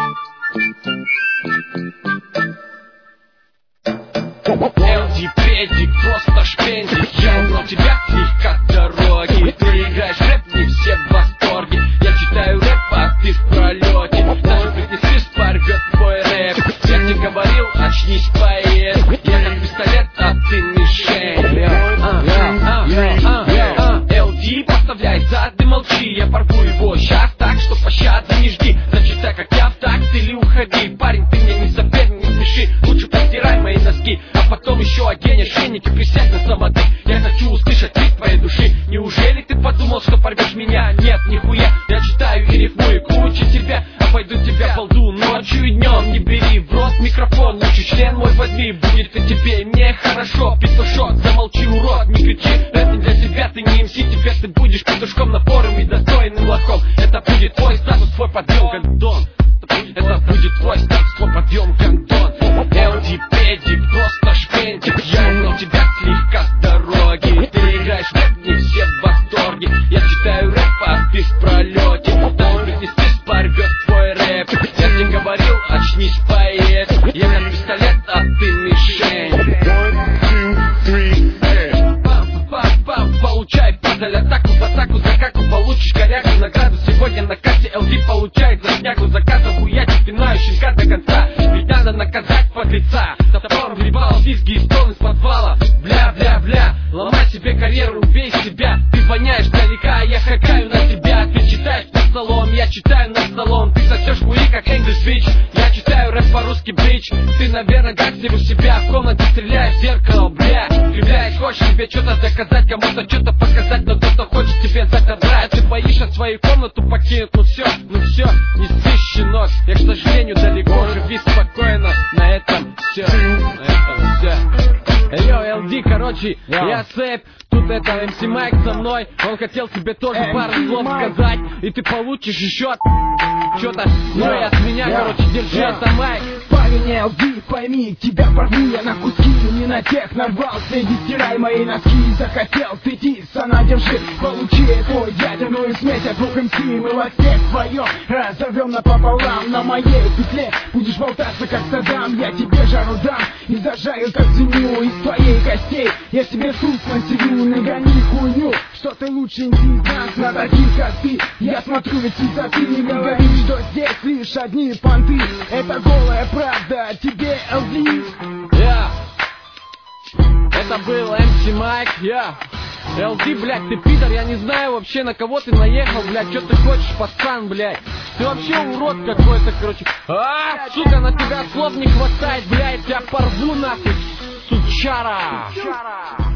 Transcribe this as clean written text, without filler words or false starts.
LD педик, просто шпендик. Я убрал тебя слегка с дороги. Ты играешь рэп, не все в восторге. Я читаю рэп, а ты в пролете. Даже Бритни Спирс порвет твой рэп. Я тебе говорил, очнись, поэт. Я как пистолет, а ты мишень. LD, поставляй зад и молчи. Я порву его сейчас так, что пощады не жди. Зачитай, как я в такт или уходи. Парень, ты мне не соперник, не спеши. Лучше постирай мои носки, а потом еще одень ошейники, присядь на самотек. Я хочу услышать крик твоей души. Неужели ты подумал, что порвешь меня? Нет, нихуя, я читаю и рифмую круче тебя. Обойду тебя балду ночью и днем. Не бери в рот микрофон, лучше член мой возьми. Будет и тебе, и мне хорошо. Петушок, замолчи, урод, не кричи. Это не для тебя, ты не МС, теперь ты будешь петушком напором и достойным лохом. Это будет твой статус, твой подъем, гандон. Это будет твой статус, твой подъем, гандон. LD педик, просто шпендик. Я убрал тебя слегка с дороги. Ты играешь рэп, не все в восторге. Я читаю рэп, а ты в пролете. Даже Бритни Спирс порвет твой рэп. Я тебе говорил, очнись, поэт. Я как пистолет, а ты мишень. 1, 2, 3, получай падаль, атаку в атаку, за каку получишь коряку. Награду сегодня на карте LD получает за снягу. Заказом хуячит спинаю щенка до конца. Ведь надо наказать подлеца. Топором гребал визги и стон из подвала. Бля-бля-бля, ломай себе карьеру, убей себя. Ты воняешь далека, я хакаю на тебя. Ты читаешь под столом, я читаю над столом. Ты сосешь хуи, как English Beach. Я читаю рэп по-русски, брич. Ты, наверное, гангстер у себя. В комнате стреляешь в зеркало, бля. Кривляешь, хочешь себе что-то доказать, кому-то что-то показать, но кто-то хочет тебе задрать. Ты боишься свою комнату покинуть, ну все, не спи, щенок. Я, к сожалению, далеко, живи спокойно. На этом все, Йо, LD, короче, я Сэп. Тут это МС Майк со мной. Он хотел тебе тоже пару слов сказать. И ты получишь еще что-то. Ну и от меня, короче, держи это, Майк. Парень LD, пойми, тебя порву я на куски. Не на тех нарвался, иди стирай мои носки. Захотел светиться, на держи, получи твой ядерную смесь от двух МС. Мы вас всех вдвоем разорвем напополам. На моей петле будешь болтаться, как Саддам. Я тебе жару дам и зажарю, как свинью. Из твоей костей я себе суп насерю. Нагони хуйню, что ты лучше из нас. На таких, как ты, я смотрю ведь с высоты. Не говори, что здесь лишь одни понты. Это голая правда, тебе LD. Это был МС Майк, LD, блядь, ты пидор, я не знаю вообще, на кого ты наехал, блядь, что ты хочешь, пацан, блядь. Ты вообще урод какой-то, короче. Сука, на тебя слов не хватает, блядь, я порву нахуй, сучара.